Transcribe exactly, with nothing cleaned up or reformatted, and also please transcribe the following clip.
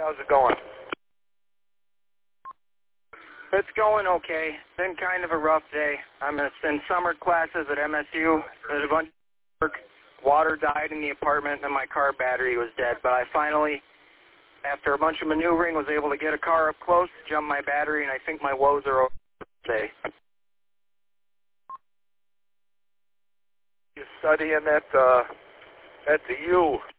how's it going? It's going okay. Been kind of a rough day. I'm in summer classes at M S U. There's a bunch of work. Water died in the apartment, and my car battery was dead. But I finally, after a bunch of maneuvering, was able to get a car up close, jump my battery, and I think my woes are over today. You're studying at, uh, at the U.